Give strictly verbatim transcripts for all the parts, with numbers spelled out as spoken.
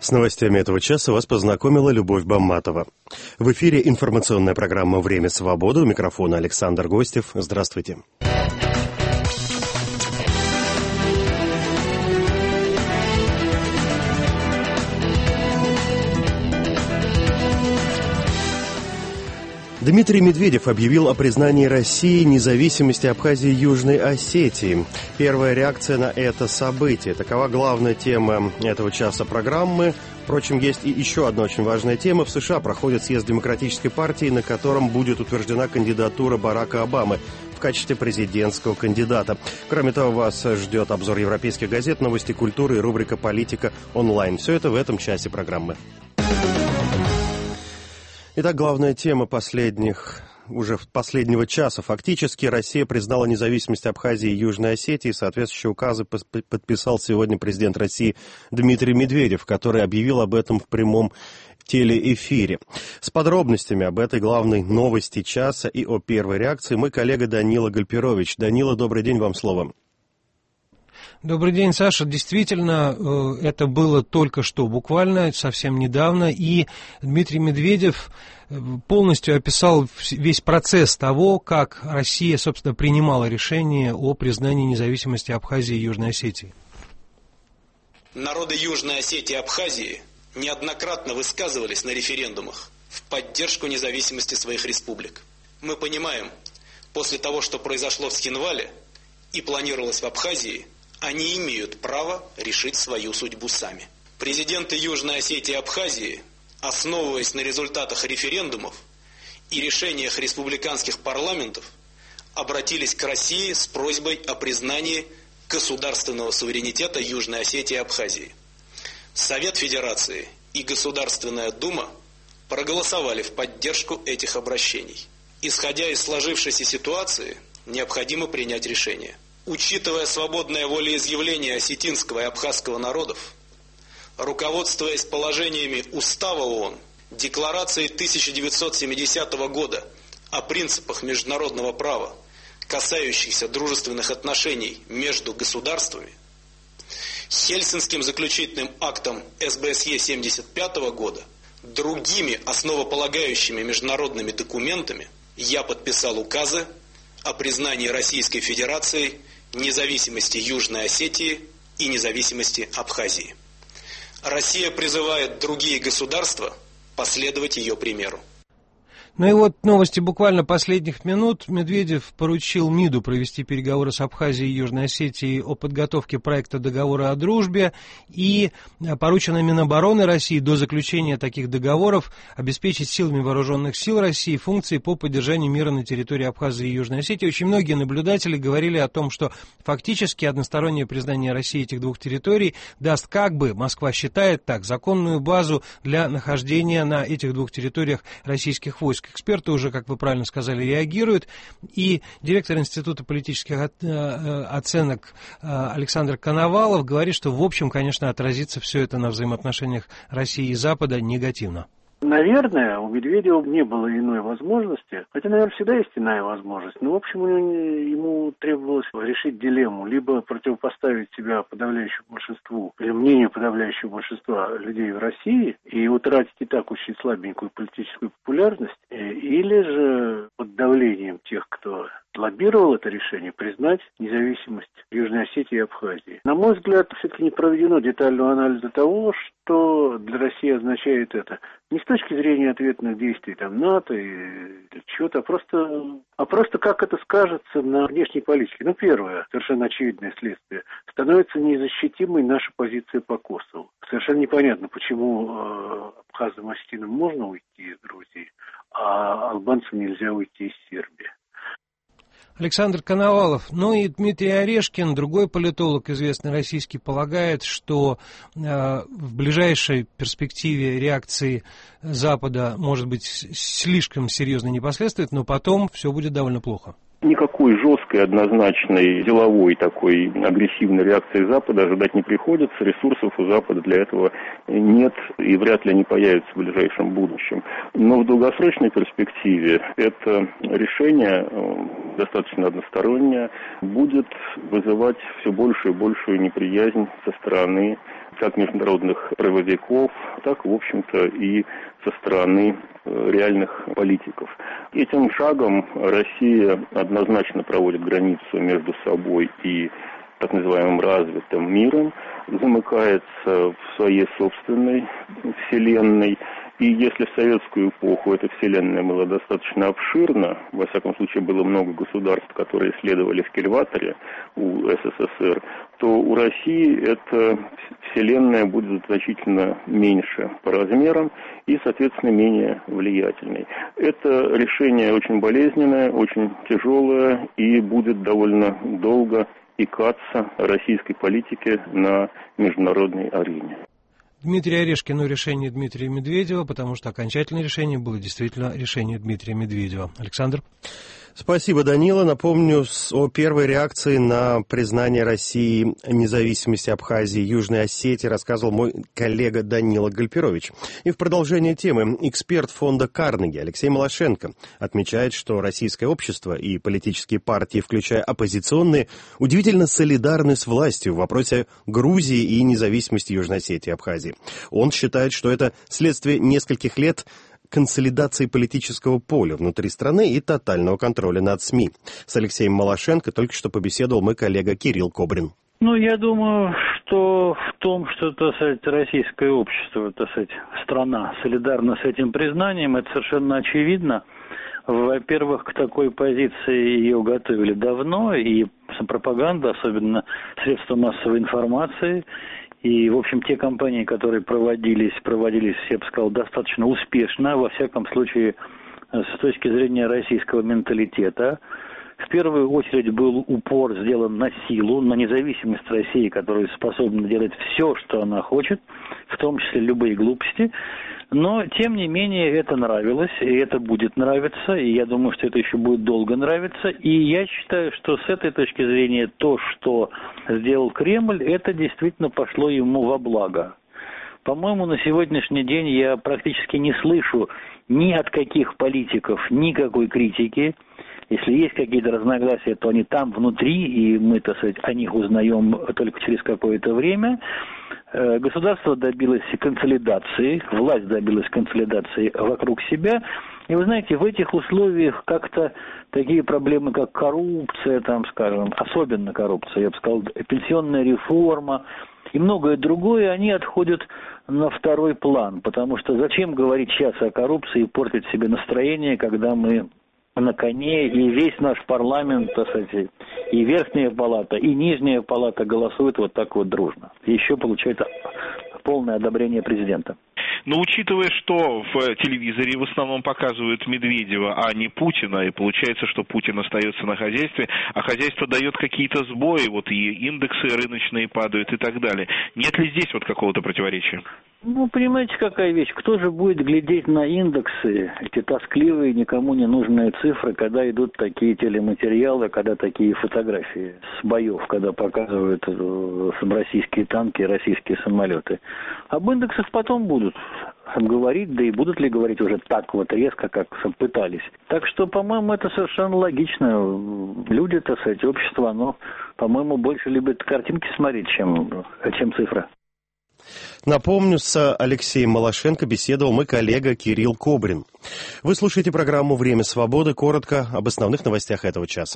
С новостями этого часа вас познакомила Любовь Бамматова. В эфире информационная программа «Время свободы». У микрофона Александр Гостев. Здравствуйте. Дмитрий Медведев объявил о признании России независимости Абхазии и Южной Осетии. Первая реакция на это событие. Такова главная тема этого часа программы. Впрочем, есть и еще одна очень важная тема. В США проходит съезд Демократической партии, на котором будет утверждена кандидатура Барака Обамы в качестве президентского кандидата. Кроме того, вас ждет обзор европейских газет, новости культуры и рубрика «Политика онлайн». Все это в этом часе программы. Итак, главная тема последних, уже последнего часа. Фактически Россия признала независимость Абхазии и Южной Осетии. Соответствующие указы подписал сегодня президент России Дмитрий Медведев, который объявил об этом в прямом телеэфире. С подробностями об этой главной новости часа и о первой реакции мой коллега Данила Гальперович. Данила, добрый день, вам слово. Добрый день, Саша. Действительно, это было только что, буквально совсем недавно, и Дмитрий Медведев полностью описал весь процесс того, как Россия, собственно, принимала решение о признании независимости Абхазии и Южной Осетии. Народы Южной Осетии и Абхазии неоднократно высказывались на референдумах в поддержку независимости своих республик. Мы понимаем, после того, что произошло в Схинвале и планировалось в Абхазии, они имеют право решить свою судьбу сами. Президенты Южной Осетии и Абхазии, основываясь на результатах референдумов и решениях республиканских парламентов, обратились к России с просьбой о признании государственного суверенитета Южной Осетии и Абхазии. Совет Федерации и Государственная Дума проголосовали в поддержку этих обращений. Исходя из сложившейся ситуации, необходимо принять решение. Учитывая свободное волеизъявление осетинского и абхазского народов, руководствуясь положениями Устава ООН, Декларацией тысяча девятьсот семидесятого года о принципах международного права, касающихся дружественных отношений между государствами, Хельсинским заключительным актом эс бэ эс е семьдесят пятого года, другими основополагающими международными документами, я подписал указы о признании Российской Федерации независимости Южной Осетии и независимости Абхазии. Россия призывает другие государства последовать ее примеру. Ну и вот новости буквально последних минут. Медведев поручил МИДу провести переговоры с Абхазией и Южной Осетией о подготовке проекта договора о дружбе, и поручено Минобороны России до заключения таких договоров обеспечить силами вооруженных сил России функции по поддержанию мира на территории Абхазии и Южной Осетии. Очень многие наблюдатели говорили о том, что фактически одностороннее признание России этих двух территорий даст, как бы Москва считает так, законную базу для нахождения на этих двух территориях российских войск. Эксперты уже, как вы правильно сказали, реагируют. И директор Института политических оценок Александр Коновалов говорит, что, в общем, конечно, отразится все это на взаимоотношениях России и Запада негативно. Наверное, у Медведева не было иной возможности, хотя, наверное, всегда есть иная возможность, но, в общем, ему требовалось решить дилемму, либо противопоставить себя подавляющему большинству, или мнению подавляющего большинства людей в России, и утратить и так очень слабенькую политическую популярность, или же под давлением тех, кто лоббировал это решение, признать независимость Южной Осетии и Абхазии. На мой взгляд, все-таки не проведено детального анализа того, что для России означает это. Не с точки зрения ответных действий там НАТО и чего-то, а просто, а просто как это скажется на внешней политике. Ну, первое, совершенно очевидное следствие, становится неизащитимой наша позиция по Косову. Совершенно непонятно, почему э, абхазам и осетинам можно уйти из Грузии, а албанцам нельзя уйти из Сербии. Александр Коновалов. Ну и Дмитрий Орешкин, другой политолог, известный российский, полагает, что э, в ближайшей перспективе реакции Запада может быть слишком серьезно не последует, но потом все будет довольно плохо. Никакой жесткой, однозначной, деловой такой агрессивной реакции Запада ожидать не приходится. Ресурсов у Запада для этого нет и вряд ли они появятся в ближайшем будущем. Но в долгосрочной перспективе это решение достаточно односторонняя, будет вызывать все большую и большую неприязнь со стороны как международных правовиков, так, в общем-то, и со стороны реальных политиков. Этим шагом Россия однозначно проводит границу между собой и так называемым развитым миром, замыкается в своей собственной вселенной. И если в советскую эпоху эта вселенная была достаточно обширна, во всяком случае было много государств, которые следовали в кильваторе у СССР, то у России эта вселенная будет значительно меньше по размерам и, соответственно, менее влиятельной. Это решение очень болезненное, очень тяжелое и будет довольно долго икаться российской политике на международной арене. Дмитрий Орешкин о решении Дмитрия Медведева, потому что окончательное решение было действительно решение Дмитрия Медведева. Александр? Спасибо, Данила. Напомню о первой реакции на признание России независимости Абхазии и Южной Осетии рассказывал мой коллега Данила Гальперович. И в продолжение темы эксперт фонда Карнеги Алексей Малашенко отмечает, что российское общество и политические партии, включая оппозиционные, удивительно солидарны с властью в вопросе Грузии и независимости Южной Осетии и Абхазии. Он считает, что это следствие нескольких лет консолидации политического поля внутри страны и тотального контроля над СМИ. С Алексеем Малашенко только что побеседовал мой коллега Кирилл Кобрин. Ну, я думаю, что в том, что, так сказать, российское общество, так сказать, страна солидарна с этим признанием, это совершенно очевидно. Во-первых, к такой позиции ее готовили давно, и пропаганда, особенно средства массовой информации. И, в общем, те кампании, которые проводились, проводились, я бы сказал, достаточно успешно, во всяком случае, с точки зрения российского менталитета. В первую очередь был упор сделан на силу, на независимость России, которая способна делать все, что она хочет, в том числе любые глупости. Но, тем не менее, это нравилось, и это будет нравиться, и я думаю, что это еще будет долго нравиться. И я считаю, что с этой точки зрения то, что сделал Кремль, это действительно пошло ему во благо. По-моему, на сегодняшний день я практически не слышу ни от каких политиков никакой критики. Если есть какие-то разногласия, то они там внутри, и мы, так сказать, о них узнаем только через какое-то время. Государство добилось консолидации, власть добилась консолидации вокруг себя. И вы знаете, в этих условиях как-то такие проблемы, как коррупция, там, скажем, особенно коррупция, я бы сказал, пенсионная реформа и многое другое, они отходят на второй план. Потому что зачем говорить сейчас о коррупции и портить себе настроение, когда мы на коне, и весь наш парламент, так сказать, и верхняя палата, и нижняя палата голосуют вот так вот дружно. И еще получается полное одобрение президента. Но учитывая, что в телевизоре в основном показывают Медведева, а не Путина, и получается, что Путин остается на хозяйстве, а хозяйство дает какие-то сбои, вот и индексы рыночные падают и так далее. Нет ли здесь вот какого-то противоречия? Ну, понимаете, какая вещь? Кто же будет глядеть на индексы, эти тоскливые, никому не нужные цифры, когда идут такие телематериалы, когда такие фотографии с боев, когда показывают российские танки, российские самолеты? Об индексах потом будут говорить, да и будут ли говорить уже так вот резко, как пытались. Так что, по-моему, это совершенно логично. Люди, так сказать, общество, оно, по-моему, больше любит картинки смотреть, чем, чем цифры. Напомню, с Алексеем Малашенко беседовал мой коллега Кирилл Кобрин. Вы слушаете программу «Время свободы». Коротко об основных новостях этого часа.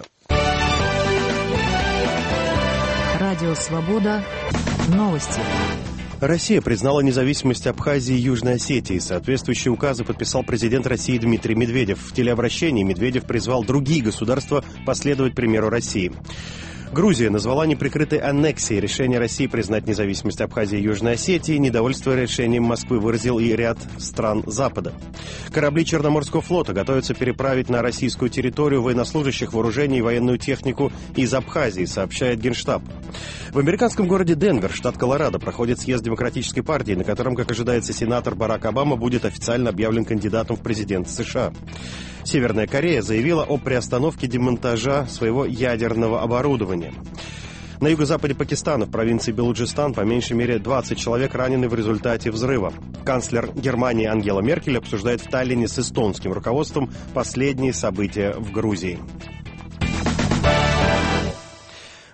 Радио «Свобода». Новости. Россия признала независимость Абхазии и Южной Осетии. Соответствующие указы подписал президент России Дмитрий Медведев. В телеобращении Медведев призвал другие государства последовать примеру России. Грузия назвала неприкрытой аннексией решение России признать независимость Абхазии и Южной Осетии. Недовольство решением Москвы выразил и ряд стран Запада. Корабли Черноморского флота готовятся переправить на российскую территорию военнослужащих, вооружений и военную технику из Абхазии, сообщает Генштаб. В американском городе Денвер, штат Колорадо, проходит съезд Демократической партии, на котором, как ожидается, сенатор Барак Обама будет официально объявлен кандидатом в президенты США. Северная Корея заявила о приостановке демонтажа своего ядерного оборудования. На юго-западе Пакистана, в провинции Белуджистан, по меньшей мере двадцать человек ранены в результате взрыва. Канцлер Германии Ангела Меркель обсуждает в Таллине с эстонским руководством последние события в Грузии.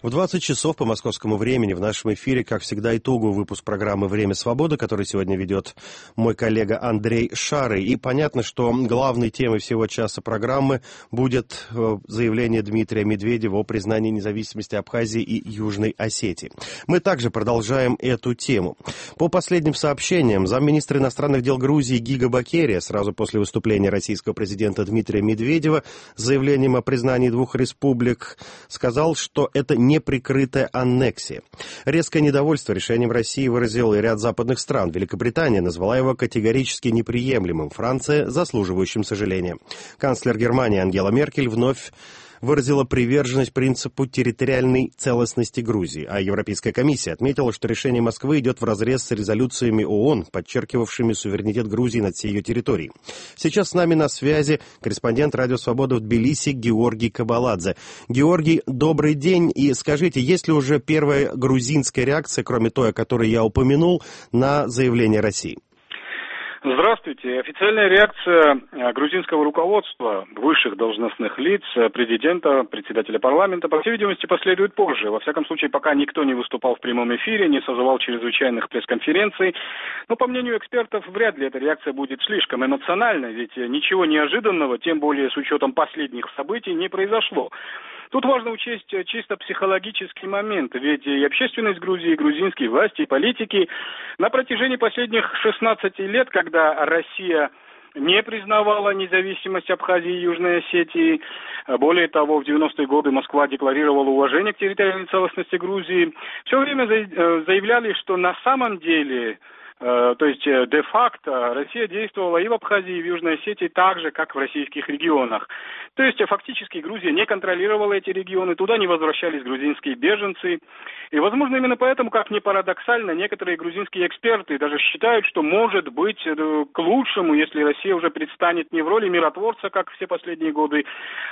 В двадцать часов по московскому времени в нашем эфире, как всегда, итоговый выпуск программы «Время свободы», который сегодня ведет мой коллега Андрей Шарый. И понятно, что главной темой всего часа программы будет заявление Дмитрия Медведева о признании независимости Абхазии и Южной Осетии. Мы также продолжаем эту тему. По последним сообщениям, замминистра иностранных дел Грузии Гига Бакерия сразу после выступления российского президента Дмитрия Медведева с заявлением о признании двух республик сказал, что это неприкрытая аннексия. Резкое недовольство решением России выразил и ряд западных стран. Великобритания назвала его категорически неприемлемым, Франция – заслуживающим сожаления. Канцлер Германии Ангела Меркель вновь выразила приверженность принципу территориальной целостности Грузии, а Европейская комиссия отметила, что решение Москвы идет вразрез с резолюциями ООН, подчеркивавшими суверенитет Грузии над всей ее территорией. Сейчас с нами на связи корреспондент «Радио Свобода» в Тбилиси Георгий Кабаладзе. Георгий, добрый день, и скажите, есть ли уже первая грузинская реакция, кроме той, о которой я упомянул, на заявление России? Здравствуйте. Официальная реакция грузинского руководства, высших должностных лиц, президента, председателя парламента, по всей видимости, последует позже. Во всяком случае, пока никто не выступал в прямом эфире, не созывал чрезвычайных пресс-конференций. Но, по мнению экспертов, вряд ли эта реакция будет слишком эмоциональной, ведь ничего неожиданного, тем более с учетом последних событий, не произошло. Тут важно учесть чисто психологический момент, ведь и общественность Грузии, и грузинские власти, и политики на протяжении последних шестнадцати лет, когда Россия не признавала независимость Абхазии и Южной Осетии, более того, в девяностые годы Москва декларировала уважение к территориальной целостности Грузии, все время заявляли, что на самом деле... То есть, де-факто, Россия действовала и в Абхазии, и в Южной Осетии так же, как в российских регионах. То есть, фактически, Грузия не контролировала эти регионы, туда не возвращались грузинские беженцы. И, возможно, именно поэтому, как ни парадоксально, некоторые грузинские эксперты даже считают, что, может быть, к лучшему, если Россия уже предстанет не в роли миротворца, как все последние годы,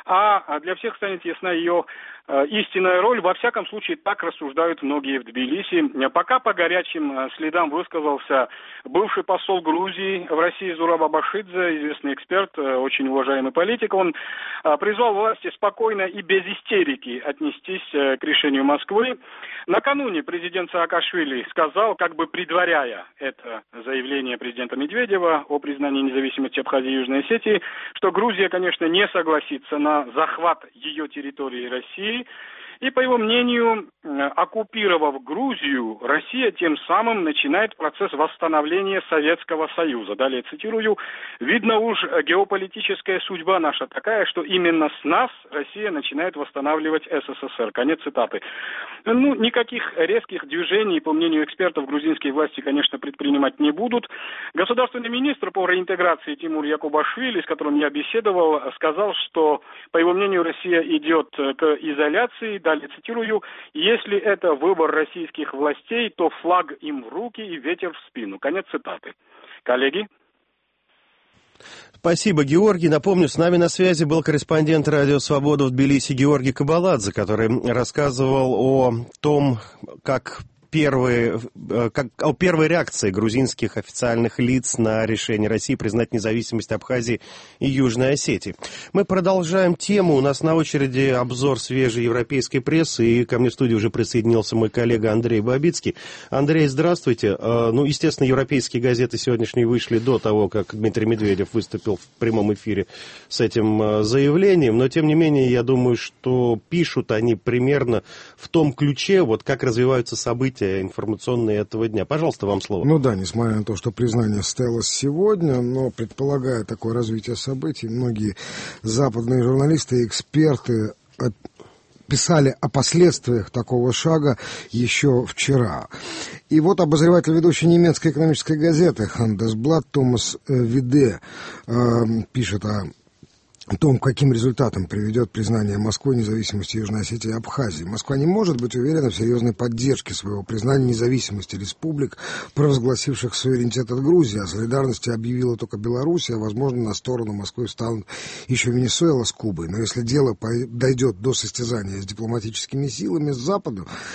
а для всех станет ясна ее истинная роль. Во всяком случае, так рассуждают многие в Тбилиси. Пока по горячим следам высказался бывший посол Грузии в России Зураб Абашидзе, известный эксперт, очень уважаемый политик. Он призвал власти спокойно и без истерики отнестись к решению Москвы. Накануне президент Саакашвили сказал, как бы предваряя это заявление президента Медведева о признании независимости Абхазии и Южной Осетии, что Грузия, конечно, не согласится на захват ее территории России. И, по его мнению, оккупировав Грузию, Россия тем самым начинает процесс восстановления Советского Союза. Далее цитирую: «Видно уж, геополитическая судьба наша такая, что именно с нас Россия начинает восстанавливать СССР». Конец цитаты. Ну, никаких резких движений, по мнению экспертов, грузинские власти, конечно, предпринимать не будут. Государственный министр по реинтеграции Тимур Якубашвили, с которым я беседовал, сказал, что, по его мнению, Россия идет к изоляции. Далее цитирую: «Если это выбор российских властей, то флаг им в руки и ветер в спину». Конец цитаты. Коллеги? Спасибо, Георгий. Напомню, с нами на связи был корреспондент «Радио Свобода» в Тбилиси Георгий Кабаладзе, который рассказывал о том, как... Первые, как, о первой реакции грузинских официальных лиц на решение России признать независимость Абхазии и Южной Осетии. Мы продолжаем тему. У нас на очереди обзор свежей европейской прессы, и ко мне в студию уже присоединился мой коллега Андрей Бабицкий. Андрей, здравствуйте. Ну, естественно, европейские газеты сегодняшние вышли до того, как Дмитрий Медведев выступил в прямом эфире с этим заявлением, но, тем не менее, я думаю, что пишут они примерно в том ключе, вот как развиваются события информационные этого дня. Пожалуйста, вам слово. Ну да, несмотря на то, что признание состоялось сегодня, но предполагая такое развитие событий, многие западные журналисты и эксперты писали о последствиях такого шага еще вчера. И вот обозреватель ведущей немецкой экономической газеты Handelsblatt Томас Виде э, пишет о о том, каким результатом приведет признание Москвы независимости Южной Осетии и Абхазии. Москва не может быть уверена в серьезной поддержке своего признания независимости республик, провозгласивших суверенитет от Грузии. О солидарности объявила только Белоруссия, а, возможно, на сторону Москвы встанут еще Венесуэла с Кубой. Но если дело дойдет до состязания с дипломатическими силами с Западом,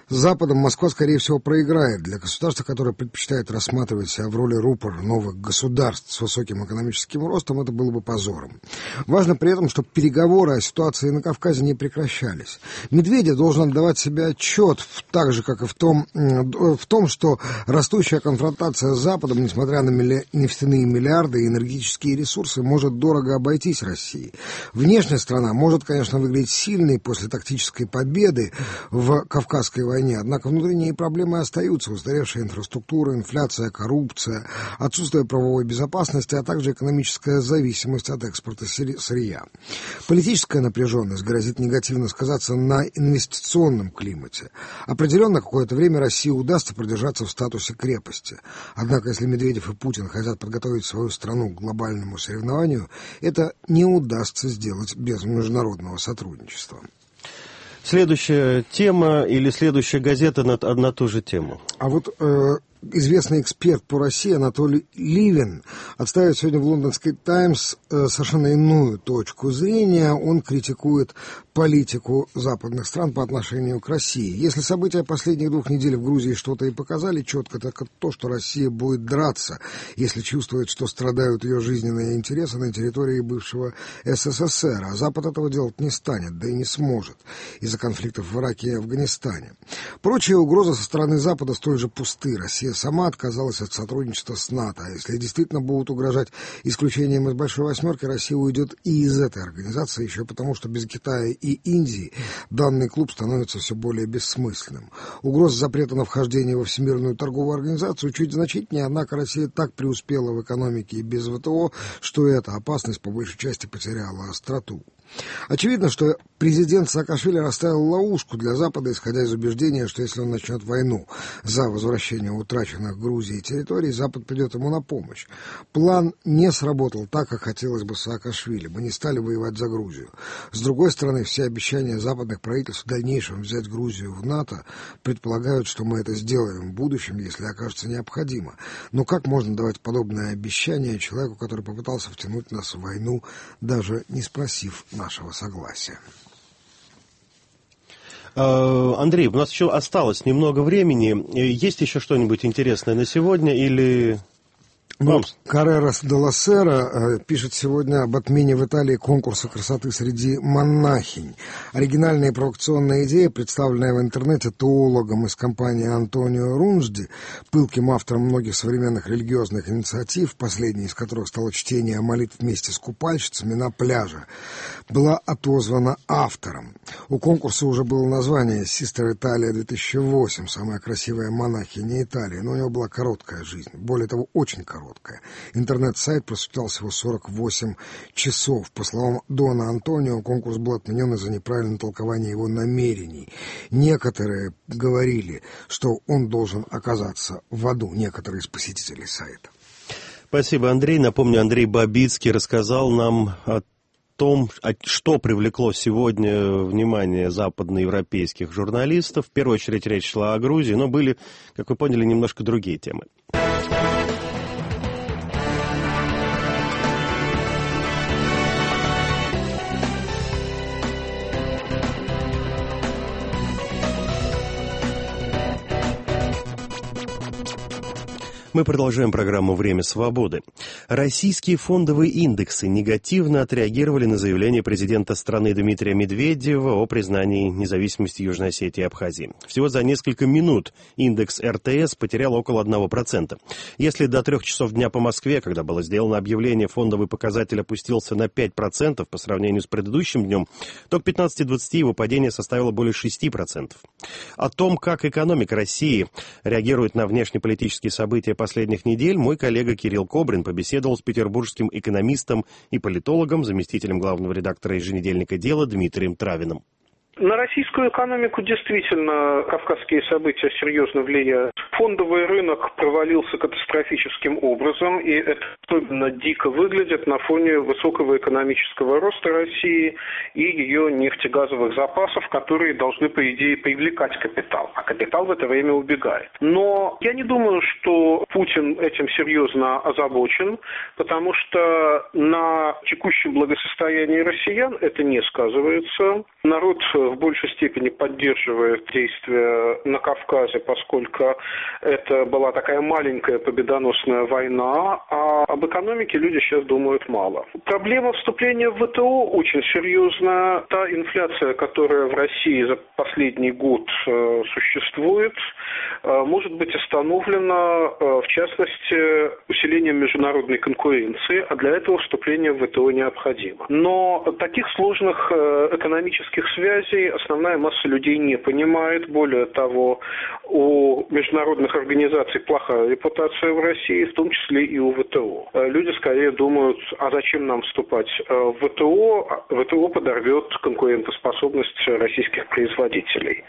С Западом Москва, скорее всего, проиграет. Для государства, которое предпочитает рассматривать себя в роли рупора новых государств с высоким экономическим ростом, это было бы позором. Важно при этом, чтобы переговоры о ситуации на Кавказе не прекращались. Медведев должен отдавать себе отчет, так же, как и в том, в том, что растущая конфронтация с Западом, несмотря на милли... нефтяные миллиарды и энергетические ресурсы, может дорого обойтись России. Внешняя страна может, конечно, выглядеть сильной после тактической победы в Кавказской войне, однако внутренние проблемы остаются: устаревшая инфраструктура, инфляция, коррупция, отсутствие правовой безопасности, а также экономическая зависимость от экспорта сырья. Политическая напряженность грозит негативно сказаться на инвестиционном климате. Определенно, какое-то время России удастся продержаться в статусе крепости. Однако, если Медведев и Путин хотят подготовить свою страну к глобальному соревнованию, это не удастся сделать без международного сотрудничества. Следующая тема или следующая газета на, на ту же тему. А вот э, известный эксперт по России Анатолий Ливин отставит сегодня в лондонской «Таймс» э, совершенно иную точку зрения. Он критикует политику западных стран по отношению к России. Если события последних двух недель в Грузии что-то и показали четко, так это то, что Россия будет драться, если чувствует, что страдают ее жизненные интересы на территории бывшего СССР. А Запад этого делать не станет, да и не сможет из-за конфликтов в Ираке и Афганистане. Прочие угрозы со стороны Запада столь же пусты. Россия сама отказалась от сотрудничества с НАТО. А если действительно будут угрожать исключением из Большой Восьмерки, Россия уйдет и из этой организации, еще потому, что без Китая и Индии данный клуб становится все более бессмысленным. Угроза запрета на вхождение во Всемирную торговую организацию чуть значительнее, однако Россия так преуспела в экономике и без ВТО, что эта опасность по большей части потеряла остроту. Очевидно, что президент Саакашвили расставил ловушку для Запада, исходя из убеждения, что если он начнет войну за возвращение утраченных Грузии территорий, Запад придет ему на помощь. План не сработал так, как хотелось бы Саакашвили. Мы не стали воевать за Грузию. С другой стороны, все обещания западных правительств в дальнейшем взять Грузию в НАТО предполагают, что мы это сделаем в будущем, если окажется необходимо. Но как можно давать подобное обещание человеку, который попытался втянуть нас в войну, даже не спросив нашего согласия? Андрей, у нас еще осталось немного времени. Есть еще что-нибудь интересное на сегодня или... Ну, Каррерас де ла Сера пишет сегодня об отмене в Италии конкурса красоты среди монахинь. Оригинальная и провокационная идея, представленная в интернете теологом из компании Антонио Рунжди, пылким автором многих современных религиозных инициатив, последней из которых стало чтение молитв вместе с купальщицами на пляже, была отозвана автором. У конкурса уже было название «Систер Италия две тысячи восемь», самая красивая монахиня Италии, но у него была короткая жизнь, более того, очень короткая. Интернет-сайт просуществовал всего сорок восемь часов. По словам Дона Антонио, конкурс был отменен из-за неправильного толкования его намерений. Некоторые говорили, что он должен оказаться в аду, некоторые из посетителей сайта. Спасибо, Андрей. Напомню, Андрей Бабицкий рассказал нам о том, что привлекло сегодня внимание западноевропейских журналистов. В первую очередь речь шла о Грузии, но были, как вы поняли, немножко другие темы. Мы продолжаем программу «Время свободы». Российские фондовые индексы негативно отреагировали на заявление президента страны Дмитрия Медведева о признании независимости Южной Осетии и Абхазии. Всего за несколько минут индекс эр тэ эс потерял около одного процента. Если до трех часов дня по Москве, когда было сделано объявление, фондовый показатель опустился на пять процентов по сравнению с предыдущим днем, то к пятнадцати двадцати его падение составило более шести процентов. О том, как экономика России реагирует на внешнеполитические события последних недель, мой коллега Кирилл Кобрин побеседовал с петербургским экономистом и политологом, заместителем главного редактора еженедельника «Дело» Дмитрием Травиным. На российскую экономику действительно кавказские события серьезно влияют. Фондовый рынок провалился катастрофическим образом, и это особенно дико выглядит на фоне высокого экономического роста России и ее нефтегазовых запасов, которые должны, по идее, привлекать капитал. А капитал в это время убегает. Но я не думаю, что Путин этим серьезно озабочен, потому что на текущем благосостоянии россиян это не сказывается. Народ в большей степени поддерживает действия на Кавказе, поскольку это была такая маленькая победоносная война, а об экономике люди сейчас думают мало. Проблема вступления в ВТО очень серьезная. Та инфляция, которая в России за последний год э, существует, э, может быть остановлена, э, в частности, усилением международной конкуренции, а для этого вступление в ВТО необходимо. Но таких сложных э, экономических связей основная масса людей не понимает. Более того, у международных организаций плохая репутация в России, в том числе и у ВТО. Э, люди скорее думают, а зачем нам вступать в ВТО? ВТО подорвет конкурентоспособность российских производителей.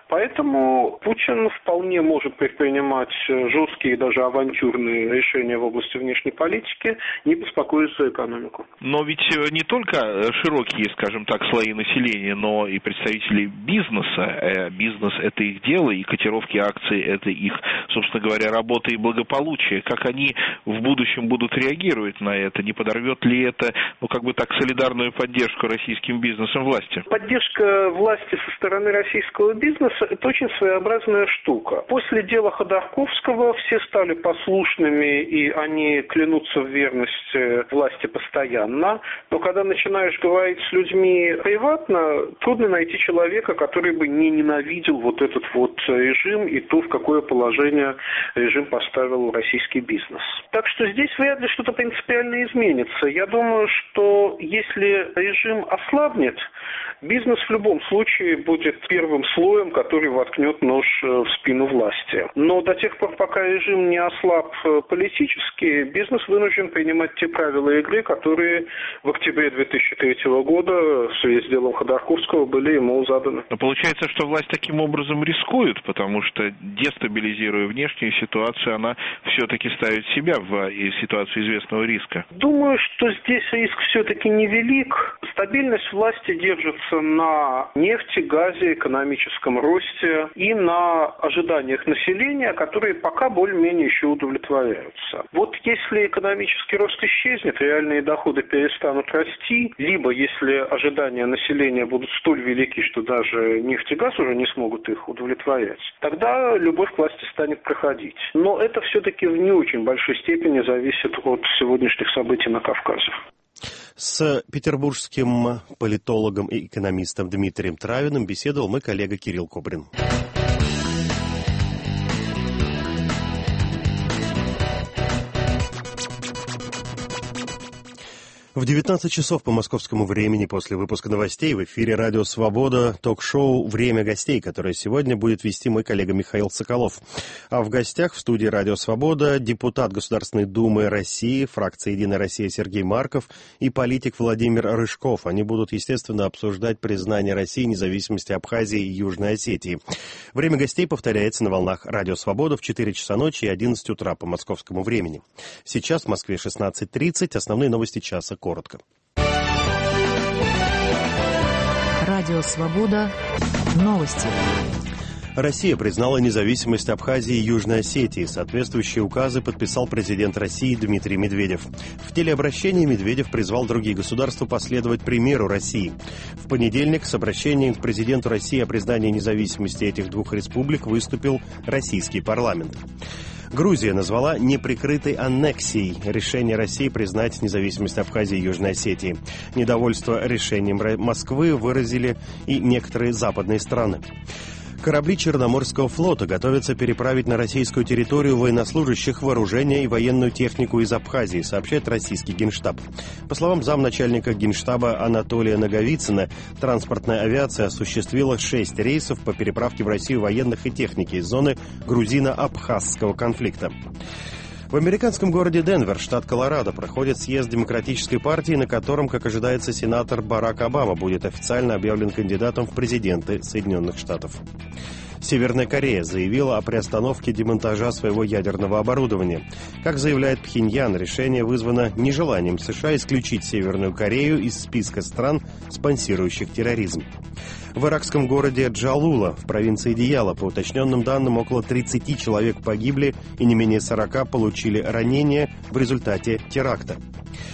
Поэтому Путин вполне может предпринимать жесткие, даже авантюрные решения в области внешней политики, не беспокоясь за экономику. Но ведь не только широкие, скажем так, слои населения, но и представители бизнеса. Бизнес – это их дело, и котировки акций – это их, собственно говоря, работа и благополучие. Как они в будущем будут реагировать на это? Не подорвет ли это, ну, как бы так, солидарную поддержку российским бизнесом власти? Поддержка власти со стороны российского бизнеса – это очень своеобразная штука. После дела Ходорковского все стали послушными, и они клянутся в верности власти постоянно. Но когда начинаешь говорить с людьми приватно, трудно найти человека, который бы не ненавидел вот этот вот режим и то, в какое положение режим поставил российский бизнес. Так что здесь вряд ли что-то принципиально изменится. Я думаю, что если режим ослабнет, бизнес в любом случае будет первым слоем, который воткнет нож в спину власти. Но до тех пор, пока режим не ослаб политически, бизнес вынужден принимать те правила игры, которые в октябре две тысячи третьего года в связи с делом Ходорковского были ему заданы. Но получается, что власть таким образом рискует, потому что, дестабилизируя внешнюю ситуацию, она все-таки ставит себя в ситуацию известного риска. Думаю, что здесь риск все-таки невелик. Стабильность власти держится на нефти, газе, экономическом росте и на ожиданиях населения, которые пока более-менее еще удовлетворяются. Вот если экономический рост исчезнет, реальные доходы перестанут расти, либо если ожидания населения будут столь велики, что даже нефть и газ уже не смогут их удовлетворять, тогда любовь к власти станет проходить. Но это все-таки в не очень большой степени зависит от сегодняшних событий на Кавказе. С петербургским политологом и экономистом Дмитрием Травиным беседовал мой коллега Кирилл Кобрин. В девятнадцать часов по московскому времени после выпуска новостей в эфире «Радио Свобода» ток-шоу «Время гостей», которое сегодня будет вести мой коллега Михаил Соколов. А в гостях в студии «Радио Свобода» депутат Государственной Думы России, фракция «Единая Россия» Сергей Марков и политик Владимир Рыжков. Они будут, естественно, обсуждать признание России независимости Абхазии и Южной Осетии. Время гостей повторяется на волнах «Радио Свобода» в четыре часа ночи и одиннадцать утра по московскому времени. Сейчас в Москве шестнадцать тридцать. Основные новости часа коротко. Радио Свобода. Новости. Россия признала независимость Абхазии и Южной Осетии. Соответствующие указы подписал президент России Дмитрий Медведев. В телеобращении Медведев призвал другие государства последовать примеру России. В понедельник с обращением к президенту России о признании независимости этих двух республик выступил российский парламент. Грузия назвала неприкрытой аннексией решение России признать независимость Абхазии и Южной Осетии. Недовольство решением Москвы выразили и некоторые западные страны. Корабли Черноморского флота готовятся переправить на российскую территорию военнослужащих, вооружение и военную технику из Абхазии, сообщает российский Генштаб. По словам замначальника Генштаба Анатолия Наговицына, транспортная авиация осуществила шесть рейсов по переправке в Россию военных и техники из зоны грузино-абхазского конфликта. В американском городе Денвер, штат Колорадо, проходит съезд Демократической партии, на котором, как ожидается, сенатор Барак Обама будет официально объявлен кандидатом в президенты Соединенных Штатов. Северная Корея заявила о приостановке демонтажа своего ядерного оборудования. Как заявляет Пхеньян, решение вызвано нежеланием США исключить Северную Корею из списка стран, спонсирующих терроризм. В иракском городе Джалула, в провинции Дияла, по уточненным данным, около тридцати человек погибли и не менее сорока получили ранения в результате теракта.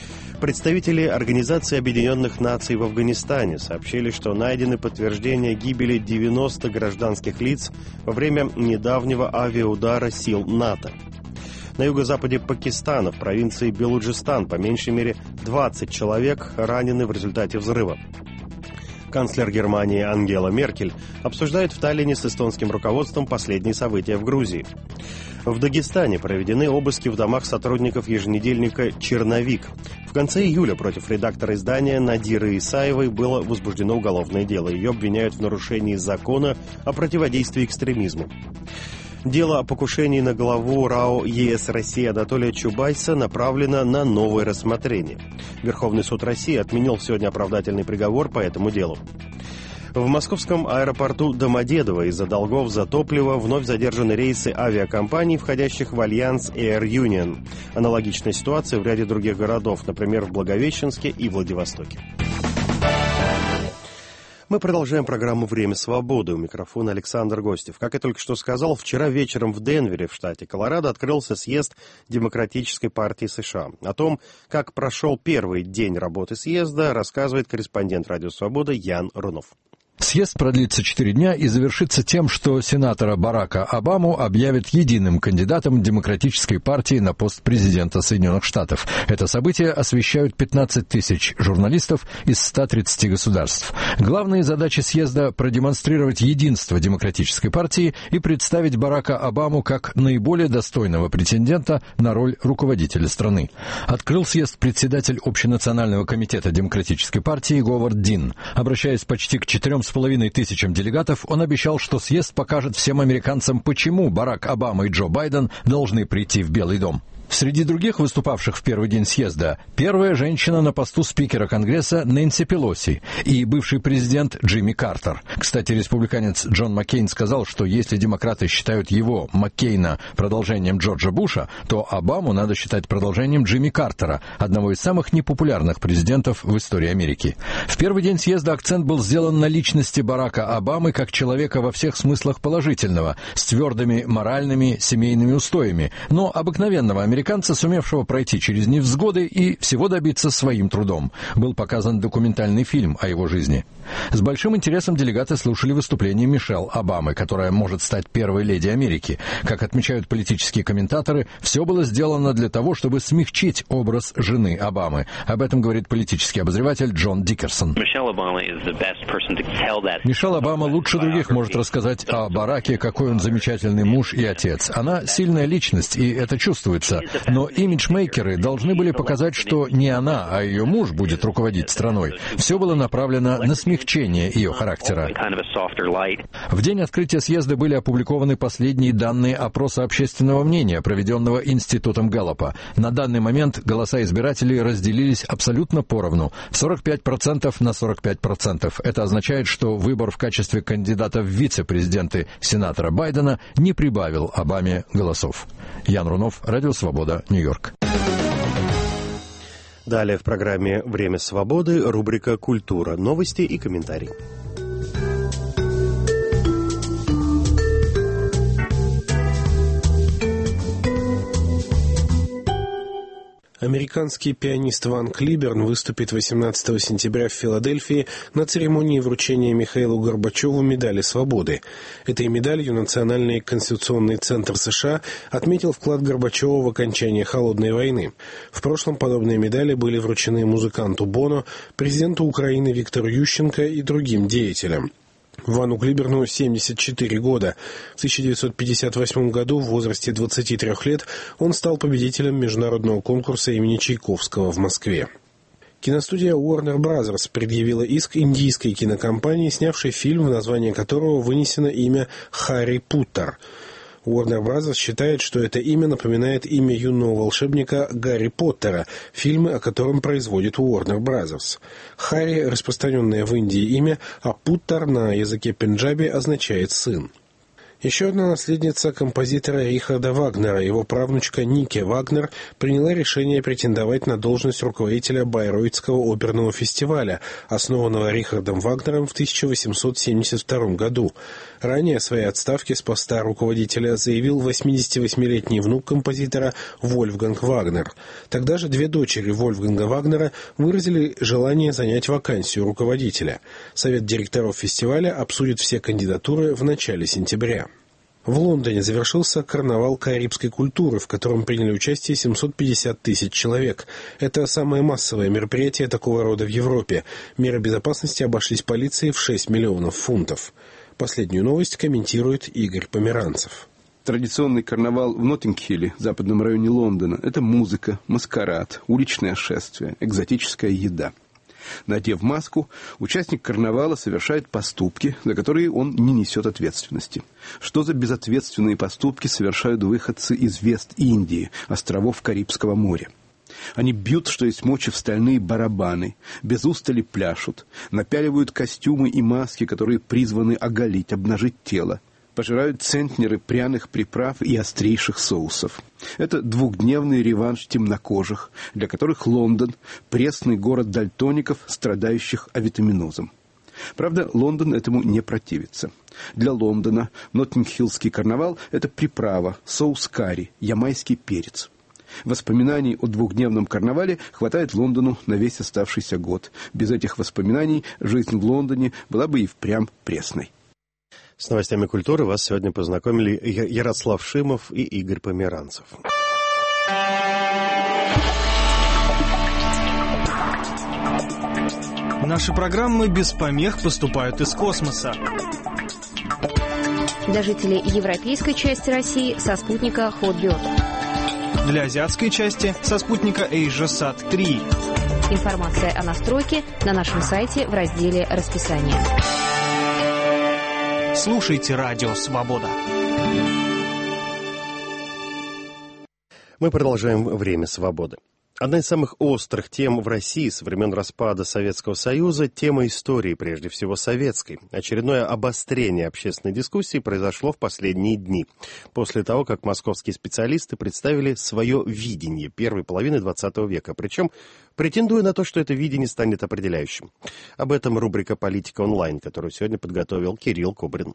Представители Организации Объединенных Наций в Афганистане сообщили, что найдены подтверждения гибели девяноста гражданских лиц во время недавнего авиаудара сил НАТО. На юго-западе Пакистана, в провинции Белуджистан, по меньшей мере двадцать человек ранены в результате взрыва. Канцлер Германии Ангела Меркель обсуждает в Таллине с эстонским руководством последние события в Грузии. В Дагестане проведены обыски в домах сотрудников еженедельника «Черновик». В конце июля против редактора издания Надиры Исаевой было возбуждено уголовное дело. Ее обвиняют в нарушении закона о противодействии экстремизму. Дело о покушении на главу РАО ЕС России Анатолия Чубайса направлено на новое рассмотрение. Верховный суд России отменил сегодня оправдательный приговор по этому делу. В московском аэропорту Домодедово из-за долгов за топливо вновь задержаны рейсы авиакомпаний, входящих в альянс Air Union. Аналогичная ситуация в ряде других городов, например, в Благовещенске и Владивостоке. Мы продолжаем программу «Время свободы». У микрофона Александр Гостев. Как я только что сказал, вчера вечером в Денвере, в штате Колорадо, открылся съезд Демократической партии США. О том, как прошел первый день работы съезда, рассказывает корреспондент «Радио Свобода» Ян Рунов. Съезд продлится четыре дня и завершится тем, что сенатора Барака Обаму объявят единым кандидатом Демократической партии на пост президента Соединенных Штатов. Это событие освещают пятнадцать тысяч журналистов из ста тридцати государств. Главные задачи съезда – продемонстрировать единство Демократической партии и представить Барака Обаму как наиболее достойного претендента на роль руководителя страны. Открыл съезд председатель Общенационального комитета Демократической партии Говард Дин. Обращаясь почти к четырем с половиной тысячам делегатов, он обещал, что съезд покажет всем американцам, почему Барак Обама и Джо Байден должны прийти в Белый дом. Среди других выступавших в первый день съезда первая женщина на посту спикера Конгресса Нэнси Пелоси и бывший президент Джимми Картер. Кстати, республиканец Джон Маккейн сказал, что если демократы считают его, Маккейна, продолжением Джорджа Буша, то Обаму надо считать продолжением Джимми Картера, одного из самых непопулярных президентов в истории Америки. В первый день съезда акцент был сделан на личности Барака Обамы как человека во всех смыслах положительного, с твердыми моральными, семейными устоями, но обыкновенного американца, американца, сумевшего пройти через невзгоды и всего добиться своим трудом. Был показан документальный фильм о его жизни. С большим интересом делегаты слушали выступление Мишель Обамы, которая может стать первой леди Америки. Как отмечают политические комментаторы, все было сделано для того, чтобы смягчить образ жены Обамы. Об этом говорит политический обозреватель Джон Дикерсон. Мишель Обама лучше других может рассказать о Бараке, какой он замечательный муж и отец. Она сильная личность, и это чувствуется. Но имиджмейкеры должны были показать, что не она, а ее муж будет руководить страной. Все было направлено на смягчение ее характера. В день открытия съезда были опубликованы последние данные опроса общественного мнения, проведенного Институтом Гэллопа. На данный момент голоса избирателей разделились абсолютно поровну – сорок пять процентов на сорок пять процентов. Это означает, что выбор в качестве кандидата в вице-президенты сенатора Байдена не прибавил Обаме голосов. Ян Рунов, Радио Свобода, Нью-Йорк. Далее в программе «Время свободы» рубрика «Культура», новости и комментарии. Американский пианист Ван Клиберн выступит восемнадцатого сентября в Филадельфии на церемонии вручения Михаилу Горбачеву медали свободы. Этой медалью Национальный конституционный центр США отметил вклад Горбачева в окончание Холодной войны. В прошлом подобные медали были вручены музыканту Боно, президенту Украины Виктору Ющенко и другим деятелям. Вану Клиберну семьдесят четыре года. В тысяча девятьсот пятьдесят восьмом году в возрасте двадцати трёх лет он стал победителем международного конкурса имени Чайковского в Москве. Киностудия Warner Bros. Предъявила иск индийской кинокомпании, снявшей фильм, в название которого вынесено имя Харри Поттер. Warner Bros. Считает, что это имя напоминает имя юного волшебника Гарри Поттера, фильмы о котором производит Warner Bros. Харри – распространенное в Индии имя, а Путтер на языке пенджаби означает «сын». Еще одна наследница композитора Рихарда Вагнера, его правнучка Нике Вагнер, приняла решение претендовать на должность руководителя Байройтского оперного фестиваля, основанного Рихардом Вагнером в тысяча восемьсот семьдесят втором году. Ранее о своей отставке с поста руководителя заявил восьмидесятивосьмилетний внук композитора Вольфганг Вагнер. Тогда же две дочери Вольфганга Вагнера выразили желание занять вакансию руководителя. Совет директоров фестиваля обсудит все кандидатуры в начале сентября. В Лондоне завершился карнавал карибской культуры, в котором приняли участие семьсот пятьдесят тысяч человек. Это самое массовое мероприятие такого рода в Европе. Меры безопасности обошлись полиции в шесть миллионов фунтов. Последнюю новость комментирует Игорь Померанцев. Традиционный карнавал в Ноттинг-Хилле, западном районе Лондона, это музыка, маскарад, уличное шествие, экзотическая еда. Надев маску, участник карнавала совершает поступки, за которые он не несет ответственности. Что за безответственные поступки совершают выходцы из Вест-Индии, островов Карибского моря? Они бьют, что есть мочи, в стальные барабаны, без устали пляшут, напяливают костюмы и маски, которые призваны оголить, обнажить тело. Пожирают центнеры пряных приправ и острейших соусов. Это двухдневный реванш темнокожих, для которых Лондон – пресный город дальтоников, страдающих авитаминозом. Правда, Лондон этому не противится. Для Лондона Ноттинг-Хиллский карнавал – это приправа, соус карри, ямайский перец. Воспоминаний о двухдневном карнавале хватает Лондону на весь оставшийся год. Без этих воспоминаний жизнь в Лондоне была бы и впрямь пресной. С новостями культуры вас сегодня познакомили Ярослав Шимов и Игорь Померанцев. Наши программы без помех поступают из космоса. Для жителей европейской части России со спутника Hotbird. Для азиатской части со спутника AsiaSat три. Информация о настройке на нашем сайте в разделе «Расписание». Слушайте Радио Свобода. Мы продолжаем «Время свободы». Одна из самых острых тем в России со времен распада Советского Союза – тема истории, прежде всего советской. Очередное обострение общественной дискуссии произошло в последние дни, после того, как московские специалисты представили свое видение первой половины двадцатого века, причем претендуя на то, что это видение станет определяющим. Об этом рубрика «Политика онлайн», которую сегодня подготовил Кирилл Кубрин.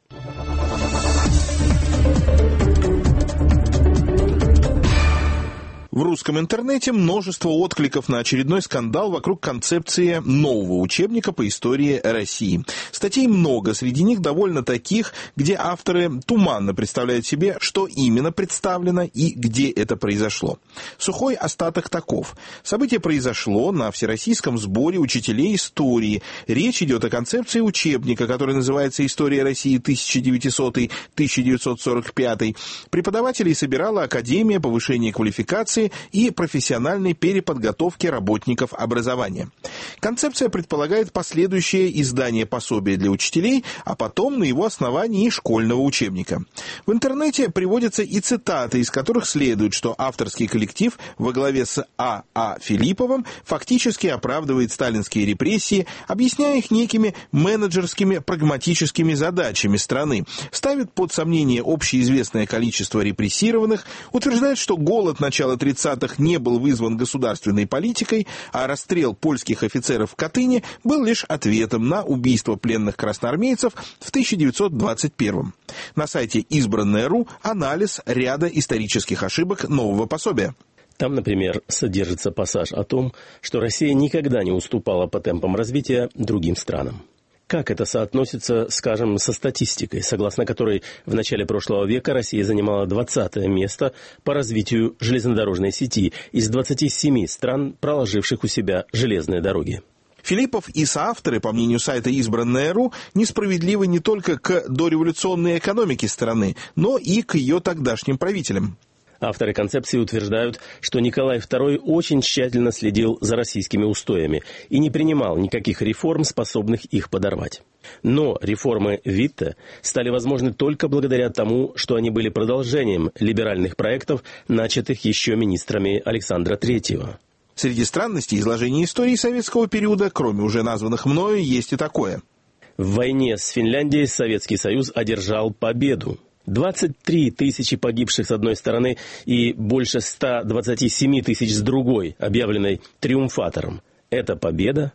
В русском интернете множество откликов на очередной скандал вокруг концепции нового учебника по истории России. Статей много, среди них довольно таких, где авторы туманно представляют себе, что именно представлено и где это произошло. Сухой остаток таков. Событие произошло на Всероссийском сборе учителей истории. Речь идет о концепции учебника, который называется «История России тысяча девятисотый — тысяча девятьсот сорок пятый». Преподавателей собирала Академия повышения квалификации и профессиональной переподготовки работников образования. Концепция предполагает последующее издание пособия для учителей, а потом на его основании и школьного учебника. В интернете приводятся и цитаты, из которых следует, что авторский коллектив во главе с А А Филипповым фактически оправдывает сталинские репрессии, объясняя их некими менеджерскими прагматическими задачами страны, ставит под сомнение общеизвестное количество репрессированных, утверждает, что голод начала тридцатых не был вызван государственной политикой, а расстрел польских офицеров в Катыни был лишь ответом на убийство пленных красноармейцев в тысяча девятьсот двадцать первом. На сайте избранное точка ру анализ ряда исторических ошибок нового пособия. Там, например, содержится пассаж о том, что Россия никогда не уступала по темпам развития другим странам. Как это соотносится, скажем, со статистикой, согласно которой в начале прошлого века Россия занимала двадцатое место по развитию железнодорожной сети из двадцати семи стран, проложивших у себя железные дороги? Филиппов и соавторы, по мнению сайта избранное точка ру, несправедливы не только к дореволюционной экономике страны, но и к ее тогдашним правителям. Авторы концепции утверждают, что Николай второй очень тщательно следил за российскими устоями и не принимал никаких реформ, способных их подорвать. Но реформы Витте стали возможны только благодаря тому, что они были продолжением либеральных проектов, начатых еще министрами Александра Третьего. Среди странностей изложения истории советского периода, кроме уже названных мною, есть и такое. В войне с Финляндией Советский Союз одержал победу. двадцать три тысячи погибших с одной стороны и больше ста двадцати семи тысяч с другой, объявленной триумфатором. Это победа?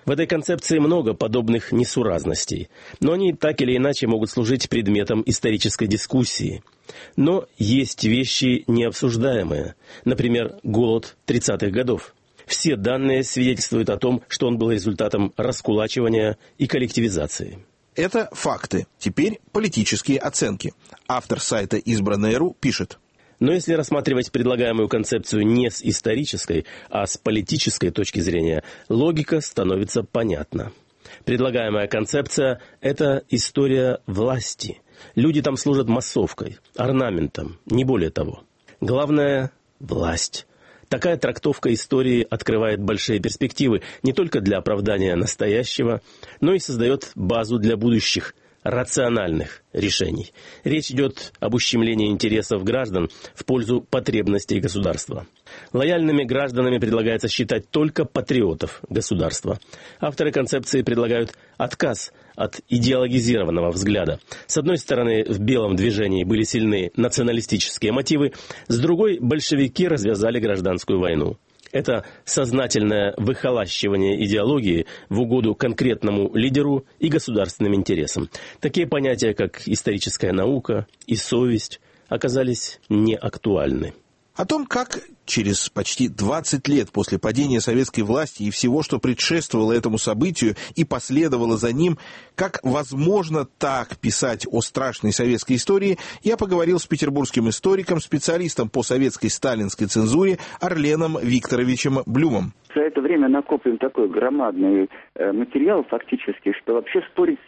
В этой концепции много подобных несуразностей, но они так или иначе могут служить предметом исторической дискуссии. Но есть вещи необсуждаемые, например, голод тридцатых годов. Все данные свидетельствуют о том, что он был результатом раскулачивания и коллективизации. Это факты. Теперь политические оценки. Автор сайта «Избранное.ру» пишет. Но если рассматривать предлагаемую концепцию не с исторической, а с политической точки зрения, логика становится понятна. Предлагаемая концепция – это история власти. Люди там служат массовкой, орнаментом, не более того. Главное – власть. Такая трактовка истории открывает большие перспективы не только для оправдания настоящего, но и создает базу для будущих рациональных решений. Речь идет об ущемлении интересов граждан в пользу потребностей государства. Лояльными гражданами предлагается считать только патриотов государства. Авторы концепции предлагают отказ от идеологизированного взгляда. С одной стороны, в белом движении были сильны националистические мотивы, с другой, большевики развязали гражданскую войну. Это сознательное выхолащивание идеологии в угоду конкретному лидеру и государственным интересам. Такие понятия, как историческая наука и совесть, оказались неактуальны. О том, как через почти двадцать лет после падения советской власти и всего, что предшествовало этому событию и последовало за ним, как возможно так писать о страшной советской истории, я поговорил с петербургским историком, специалистом по советской сталинской цензуре Орленом Викторовичем Блюмом. За это время накоплен такой громадный материал фактически, что вообще спорить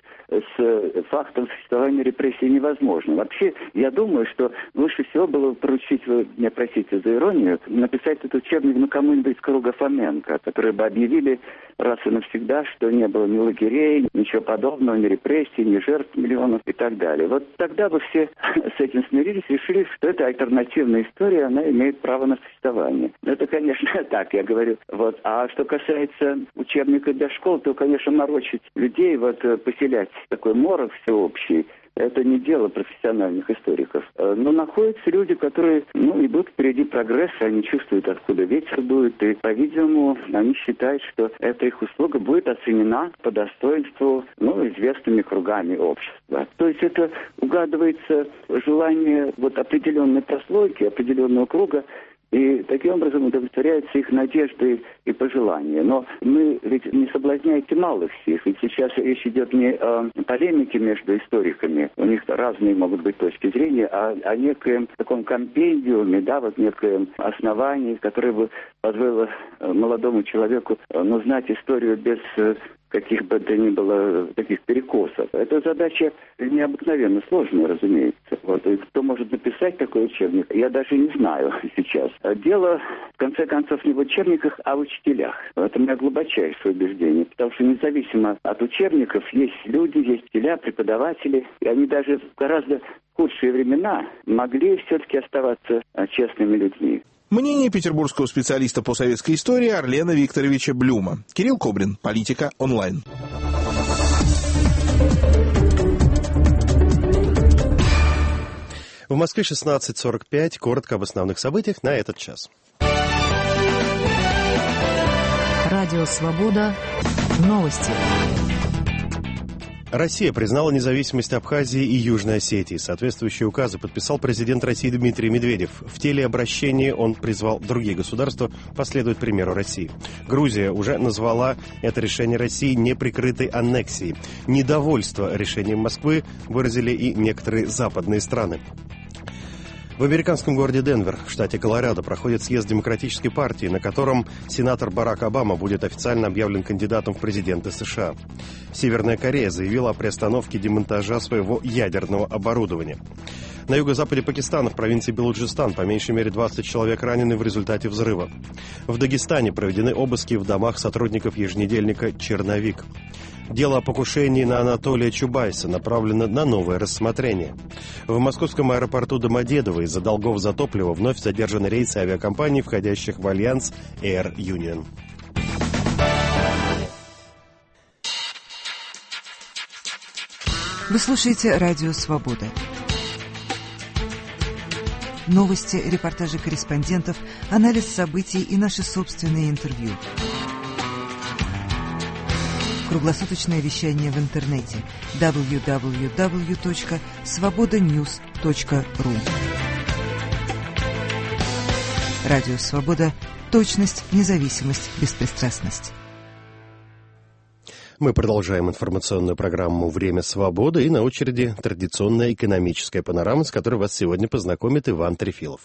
с фактом существования репрессий невозможно. Вообще, я думаю, что лучше всего было поручить, вы меня простите за иронию, написать этот учебник ну, кому-нибудь из круга Фоменко, которые бы объявили раз и навсегда, что не было ни лагерей, ничего подобного, ни репрессий, ни жертв миллионов и так далее. Вот тогда бы все с этим смирились, решили, что это альтернативная история, она имеет право на существование. Это, конечно, так, я говорю. Вот. А что касается учебника для школ, то, конечно, морочить людей, вот, поселять такой морок всеобщий, это не дело профессиональных историков. Но находятся люди, которые, ну, идут впереди прогресса, они чувствуют, откуда ветер дует, и, по-видимому, они считают, что эта их услуга будет оценена по достоинству, ну, известными кругами общества. То есть это угадывается желание вот определенной прослойки, определенного круга, и таким образом удовлетворяются их надежды и пожелания. Но мы ведь не соблазняйте малых всех. Ведь сейчас речь идет не о полемике между историками, у них разные могут быть точки зрения, а о некоем таком компендиуме, да, вот некоем основании, которое бы позволило молодому человеку, ну, знать историю без каких бы то ни было таких перекосов. Эта задача необыкновенно сложная, разумеется. Вот. И кто может написать такой учебник, я даже не знаю сейчас. Дело, в конце концов, не в учебниках, а в учителях. Это у меня глубочайшее убеждение. Потому что независимо от учебников есть люди, есть учителя, преподаватели. И они даже в гораздо худшие времена могли все-таки оставаться честными людьми. Мнение петербургского специалиста по советской истории Орлена Викторовича Блюма. Кирилл Кобрин, Политика онлайн. В Москве шестнадцать сорок пять. Коротко об основных событиях на этот час. Радио «Свобода». Новости. Россия признала независимость Абхазии и Южной Осетии. Соответствующие указы подписал президент России Дмитрий Медведев. В телеобращении он призвал другие государства последовать примеру России. Грузия уже назвала это решение России неприкрытой аннексией. Недовольство решением Москвы выразили и некоторые западные страны. В американском городе Денвер, в штате Колорадо, проходит съезд Демократической партии, на котором сенатор Барак Обама будет официально объявлен кандидатом в президенты США. Северная Корея заявила о приостановке демонтажа своего ядерного оборудования. На юго-западе Пакистана, в провинции Белуджистан, по меньшей мере двадцать человек ранены в результате взрыва. В Дагестане проведены обыски в домах сотрудников еженедельника «Черновик». Дело о покушении на Анатолия Чубайса направлено на новое рассмотрение. В московском аэропорту Домодедово из-за долгов за топливо вновь задержаны рейсы авиакомпаний, входящих в альянс Air Union. Вы слушаете «Радио Свобода». Новости, репортажи корреспондентов, анализ событий и наши собственные интервью. Круглосуточное вещание в интернете дабл ю дабл ю дабл ю точка свобода ньюс точка ру. Радио «Свобода». Точность, независимость, беспристрастность. Мы продолжаем информационную программу «Время свободы», и на очереди традиционная экономическая панорама, с которой вас сегодня познакомит Иван Трефилов.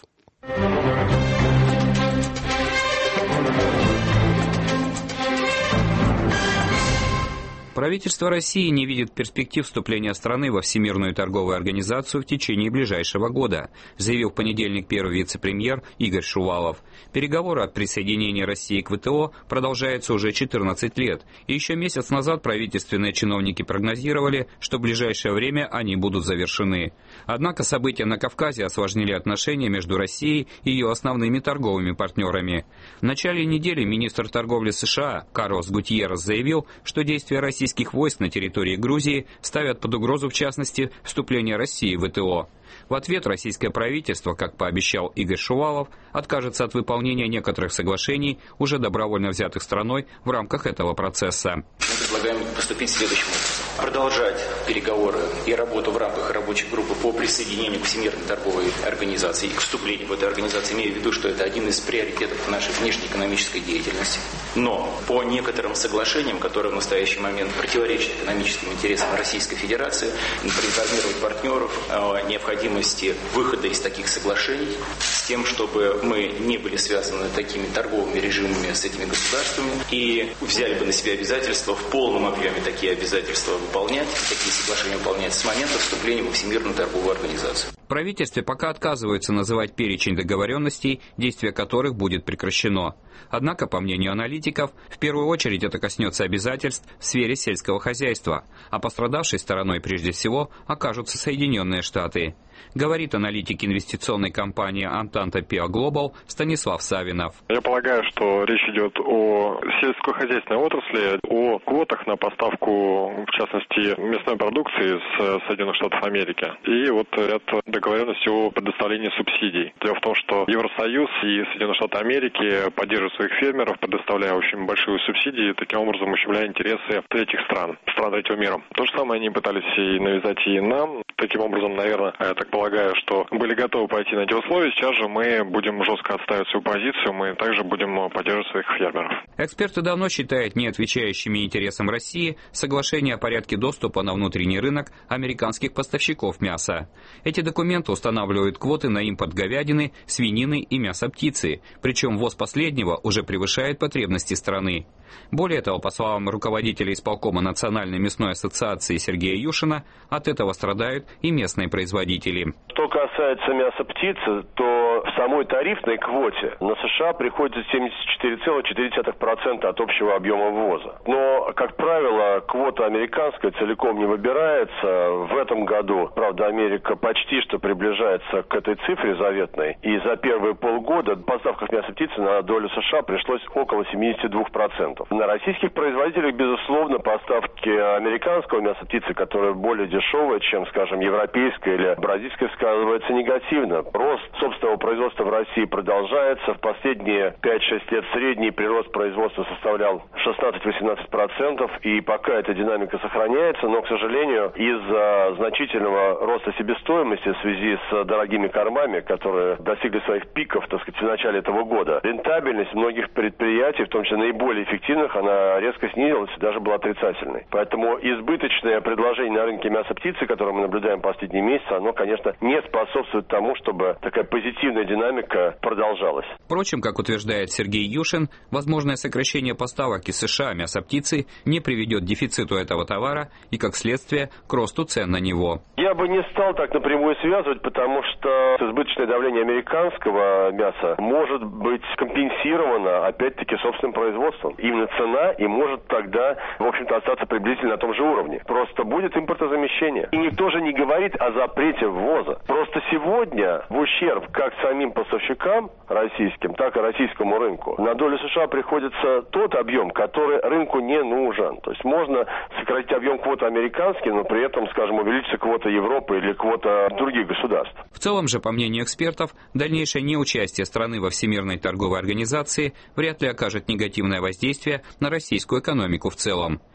Правительство России не видит перспектив вступления страны во Всемирную торговую организацию в течение ближайшего года, заявил в понедельник первый вице-премьер Игорь Шувалов. Переговоры о присоединении России к вэ тэ о продолжаются уже четырнадцать лет, и еще месяц назад правительственные чиновники прогнозировали, что в ближайшее время они будут завершены. Однако события на Кавказе осложнили отношения между Россией и ее основными торговыми партнерами. В начале недели министр торговли США Карлос Гутьеррес заявил, что действия России российских войск на территории Грузии ставят под угрозу, в частности, вступление России в вэ тэ о. В ответ российское правительство, как пообещал Игорь Шувалов, откажется от выполнения некоторых соглашений, уже добровольно взятых страной в рамках этого процесса. Мы предлагаем поступить следующим образом. Продолжать переговоры и работу в рамках рабочей группы по присоединению к Всемирной торговой организации и к вступлению в эту организацию, имея в виду, что это один из приоритетов нашей внешнеэкономической деятельности. Но по некоторым соглашениям, которые в настоящий момент противоречат экономическим интересам Российской Федерации, проинформировать партнеров о необходимости выхода из таких соглашений с тем, чтобы мы не были связаны такими торговыми режимами с этими государствами и взяли бы на себя обязательства в полном объеме такие обязательства выполнять, такие соглашения выполнять с момента вступления во Всемирную торговую организацию. В правительстве пока отказываются называть перечень договоренностей, действие которых будет прекращено. Однако, по мнению аналитиков, в первую очередь это коснется обязательств в сфере сельского хозяйства, а пострадавшей стороной прежде всего окажутся Соединенные Штаты. Говорит аналитик инвестиционной компании Антанта Пиа Глобал Станислав Савинов. Я полагаю, что речь идет о сельскохозяйственной отрасли, о квотах на поставку, в частности, мясной продукции с Соединенных Штатов Америки. И вот ряд договоренностей о предоставлении субсидий. Дело в том, что Евросоюз и Соединенные Штаты Америки поддерживают своих фермеров, предоставляя очень большие субсидии, таким образом ущемляя интересы третьих стран, стран третьего мира. То же самое они пытались и навязать и нам. Таким образом, наверное, я так полагаю, что были готовы пойти на эти условия. Сейчас же мы будем жестко отстаивать свою позицию, мы также будем поддерживать своих фермеров. Эксперты давно считают не отвечающими интересам России соглашение о порядке доступа на внутренний рынок американских поставщиков мяса. Эти документы устанавливают квоты на импорт говядины, свинины и мяса птицы, причем ввоз последнего уже превышает потребности страны. Более того, по словам руководителя исполкома Национальной мясной ассоциации Сергея Юшина, от этого страдают и местные производители. Что касается мяса птицы, то в самой тарифной квоте на США приходится семьдесят четыре целых четыре десятых процента от общего объема ввоза. Но, как правило, квота американская целиком не выбирается. В этом году, правда, Америка почти что приближается к этой цифре заветной. И за первые полгода в поставках мяса птицы на долю США пришлось около семьдесят два процента. На российских производителях, безусловно, поставки американского мяса птицы, которое более дешевое, чем, скажем, европейское или бразильское, сказывается негативно. Рост собственного производства в России продолжается. В последние пять-шесть лет средний прирост производства составлял шестнадцать-восемнадцать процентов, и пока эта динамика сохраняется, но, к сожалению, из-за значительного роста себестоимости в связи с дорогими кормами, которые достигли своих пиков, так сказать, в начале этого года, рентабельность многих предприятий, в том числе наиболее эффективных, она резко снизилась и даже была отрицательной. Поэтому избыточное предложение на рынке мяса птицы, которое мы наблюдаем последние месяцы, оно, конечно, не способствует тому, чтобы такая позитивная динамика продолжалась. Впрочем, как утверждает Сергей Юшин, возможное сокращение поставок из США мяса птицы не приведет к дефициту этого товара и, как следствие, к росту цен на него. Я бы не стал так напрямую связывать, потому что избыточное давление американского мяса может быть компенсировано, опять-таки, собственным производством. Именно цена и может тогда, в общем-то, остаться приблизительно на том же уровне. Просто будет импортозамещение. И никто же не говорит о запрете ввоза. Просто сегодня в ущерб как самим поставщикам российским, так и российскому рынку на долю США приходится тот объем, который рынку не нужен. То есть можно сократить объем квоты американский, но при этом, скажем, увеличится квота Европы или квота других государств. В целом же, по мнению экспертов, дальнейшее неучастие страны во Всемирной торговой организации вряд ли окажет негативное воздействие на российскую экономику в целом.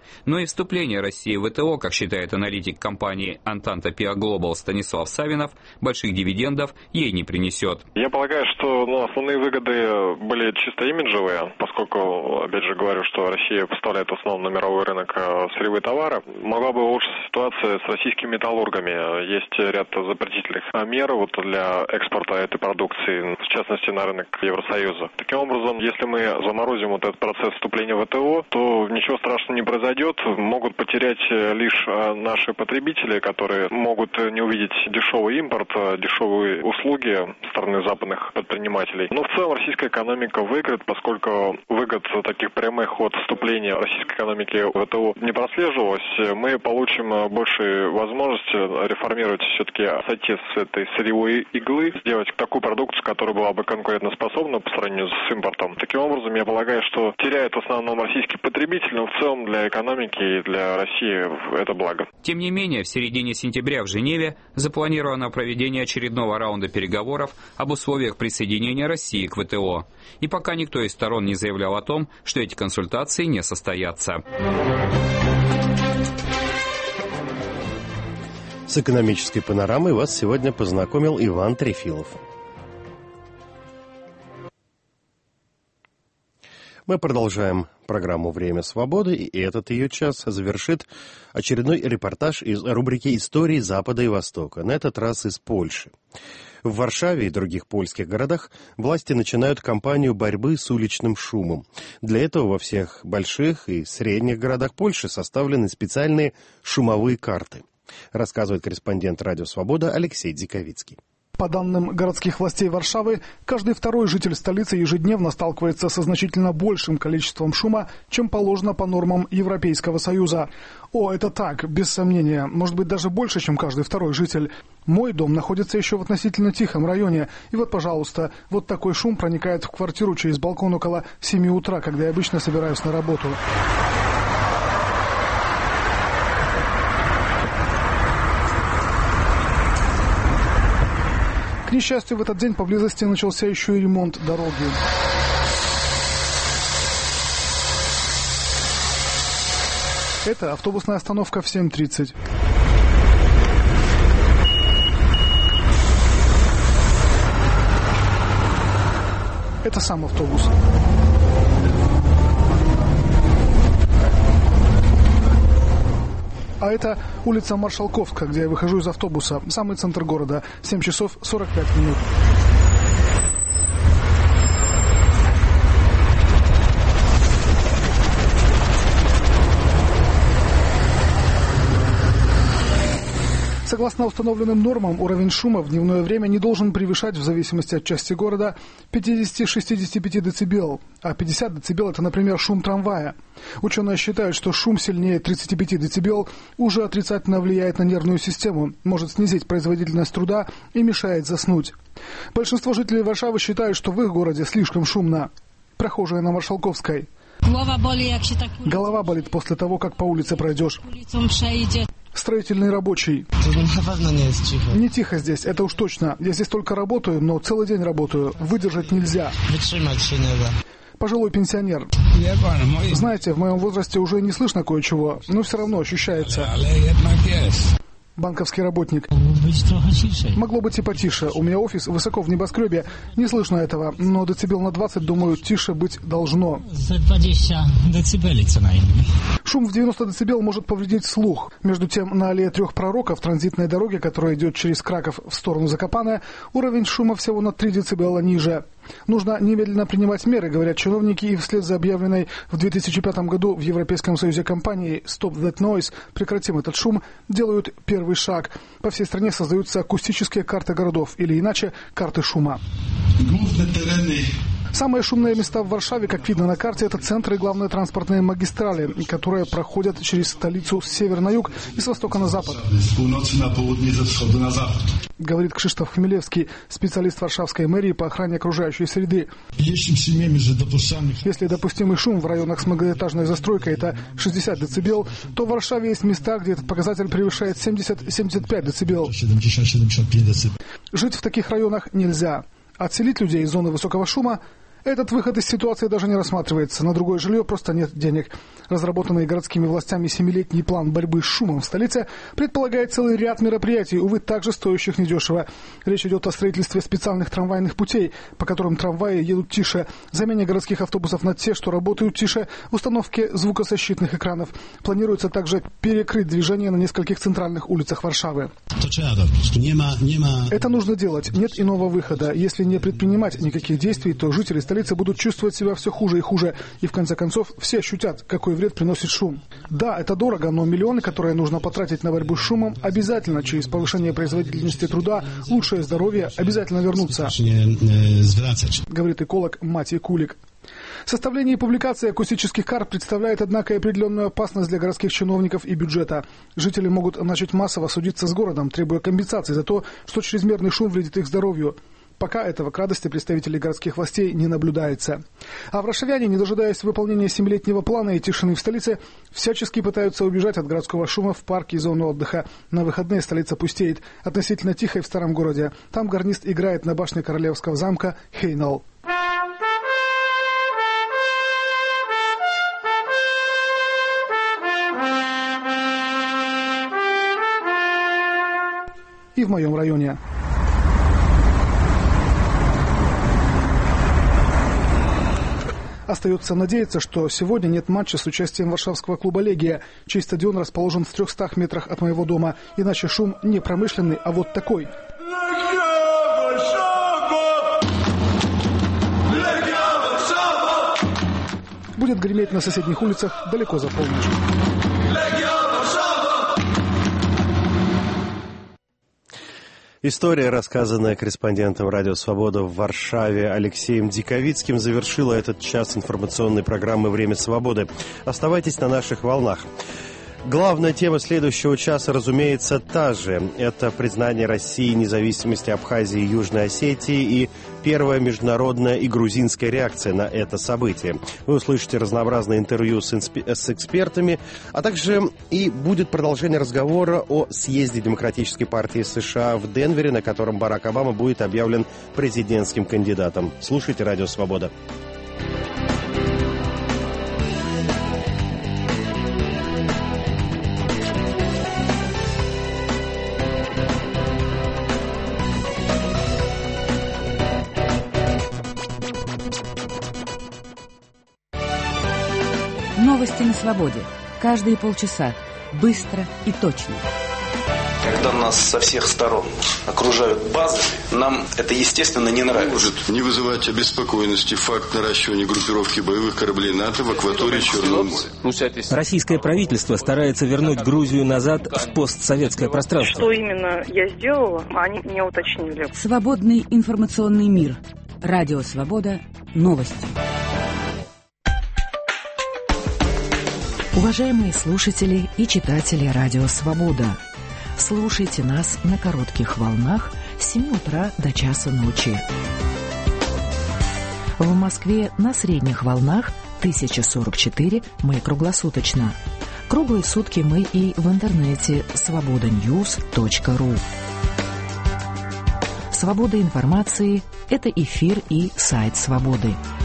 Но и вступление России в ВТО, как считает аналитик компании Антанта Пиа Глобал Станислав Савинов, больших дивидендов ей не принесет. Я полагаю, что ну, основные выгоды были чисто имиджевые, поскольку, опять же, говорю, что Россия поставляет в основном на мировой рынок сырьевые товары. Могла бы улучшиться ситуация с российскими металлургами. Есть ряд запретительных мер вот, для экспорта этой продукции, в частности, на рынок Евросоюза. Таким образом, если мы заморозим вот этот процесс вступления в ВТО, то ничего страшного не произойдет. Могут потерять лишь наши потребители, которые могут не увидеть дешевый импорт, дешевые услуги со стороны западных предпринимателей. Но в целом российская экономика выиграет, поскольку выгод таких прямых от вступления российской экономики в ВТО не прослеживалось. Мы получим больше возможности реформировать, все-таки сойти с этой сырьевой иглы, сделать такую продукцию, которая была бы конкурентоспособна по сравнению с импортом. Таким образом, я полагаю, что теряет в основном российский потребитель, но в целом для экономики и для России это благо. Тем не менее, в середине сентября в Женеве запланировано проведение очередного раунда переговоров об условиях присоединения России к ВТО. И пока никто из сторон не заявлял о том, что эти консультации не состоятся. С экономической панорамой вас сегодня познакомил Иван Трефилов. Мы продолжаем программу «Время свободы», и этот ее час завершит очередной репортаж из рубрики «Истории Запада и Востока», на этот раз из Польши. В Варшаве и других польских городах власти начинают кампанию борьбы с уличным шумом. Для этого во всех больших и средних городах Польши составлены специальные шумовые карты, рассказывает корреспондент «Радио Свобода» Алексей Диковицкий. По данным городских властей Варшавы, каждый второй житель столицы ежедневно сталкивается со значительно большим количеством шума, чем положено по нормам Европейского Союза. О, это так, без сомнения, может быть даже больше, чем каждый второй житель. Мой дом находится еще в относительно тихом районе, и вот, пожалуйста, вот такой шум проникает в квартиру через балкон около семи утра, когда я обычно собираюсь на работу. К несчастью, в этот день поблизости начался еще и ремонт дороги. Это автобусная остановка в семь тридцать. Это сам автобус. А это улица Маршалковска, где я выхожу из автобуса. Самый центр города. семь часов сорок пять минут. Согласно установленным нормам, уровень шума в дневное время не должен превышать, в зависимости от части города, пятьдесят-шестьдесят пять децибел. А пятьдесят децибел – это, например, шум трамвая. Ученые считают, что шум сильнее тридцати пяти децибел уже отрицательно влияет на нервную систему, может снизить производительность труда и мешает заснуть. Большинство жителей Варшавы считают, что в их городе слишком шумно. Прохожие на Маршалковской. Голова болит после того, как по улице пройдешь. Строительный рабочий. Не тихо здесь, это уж точно. Я здесь только работаю, но целый день работаю. Выдержать нельзя. Пожилой пенсионер. Знаете, в моем возрасте уже не слышно кое-чего, но все равно ощущается. Банковский работник. Могло быть и потише. У меня офис высоко в небоскребе. Не слышно этого, но децибел на двадцать, думаю, тише быть должно. Шум в девяносто децибел может повредить слух. Между тем, на аллее трех пророков, транзитной дороге, которая идет через Краков в сторону Закопане, уровень шума всего на три децибела ниже. Нужно немедленно принимать меры, говорят чиновники, и вслед за объявленной в две тысячи пятом году в Европейском Союзе кампанией «Stop that noise» «Прекратим этот шум» делают первый шаг. По всей стране создаются акустические карты городов, или иначе карты шума. Самые шумные места в Варшаве, как видно на карте, это центры и главные транспортные магистрали, которые проходят через столицу с севера на юг и с востока на запад. Говорит Кшиштоф Хмелевский, специалист варшавской мэрии по охране окружающей среды. Если допустимый шум в районах с многоэтажной застройкой это шестьдесят децибел, то в Варшаве есть места, где этот показатель превышает семьдесят - семьдесят пять децибел. Жить в таких районах нельзя. Отселить людей из зоны высокого шума Этот выход из ситуации даже не рассматривается. На другое жилье просто нет денег. Разработанный городскими властями семилетний план борьбы с шумом в столице предполагает целый ряд мероприятий, увы, также стоящих недешево. Речь идет о строительстве специальных трамвайных путей, по которым трамваи едут тише, замене городских автобусов на те, что работают тише, установке звукозащитных экранов. Планируется также перекрыть движение на нескольких центральных улицах Варшавы. Это нужно делать. Нет иного выхода. Если не предпринимать никаких действий, то жители столицы будут чувствовать себя все хуже и хуже. И в конце концов все ощутят, какой вред приносит шум. Да, это дорого, но миллионы, которые нужно потратить на борьбу с шумом, обязательно через повышение производительности труда, лучшее здоровье обязательно вернутся, говорит эколог Матей Кулик. Составление и публикация акустических карт представляет, однако, и определенную опасность для городских чиновников и бюджета. Жители могут начать массово судиться с городом, требуя компенсации за то, что чрезмерный шум вредит их здоровью. Пока этого к радости представителей городских властей не наблюдается. А варшавяне, не дожидаясь выполнения семилетнего плана и тишины в столице, всячески пытаются убежать от городского шума в парки и зоны отдыха. На выходные столица пустеет, относительно тихо и в старом городе. Там гарнист играет на башне Королевского замка Хейнал. И в моем районе. Остается надеяться, что сегодня нет матча с участием варшавского клуба «Легия», чей стадион расположен в трехстах метрах от моего дома. Иначе шум не промышленный, а вот такой. Будет греметь на соседних улицах далеко за полночь. История, рассказанная корреспондентом «Радио Свобода» в Варшаве Алексеем Диковицким, завершила этот час информационной программы «Время свободы». Оставайтесь на наших волнах. Главная тема следующего часа, разумеется, та же. Это признание России независимости Абхазии и Южной Осетии и первая международная и грузинская реакция на это событие. Вы услышите разнообразные интервью с, инсп... с экспертами, а также и будет продолжение разговора о съезде Демократической партии США в Денвере, на котором Барак Обама будет объявлен президентским кандидатом. Слушайте «Радио Свобода». Новости на свободе. Каждые полчаса. Быстро и точно. Когда нас со всех сторон окружают базы, нам это, естественно, не нравится. Может не вызывать обеспокоенности факт наращивания группировки боевых кораблей НАТО в акватории Черного моря. Российское правительство старается вернуть Грузию назад в постсоветское пространство. Что именно я сделала, они не уточнили. Свободный информационный мир. Радио Свобода. Новости. Уважаемые слушатели и читатели Радио Свобода, слушайте нас на коротких волнах с семи утра до часа ночи. В Москве на средних волнах тысяча сорок четыре, мы круглосуточно. Круглые сутки мы и в интернете свобода ньюс точка ру. Свобода информации – это эфир и сайт Свободы.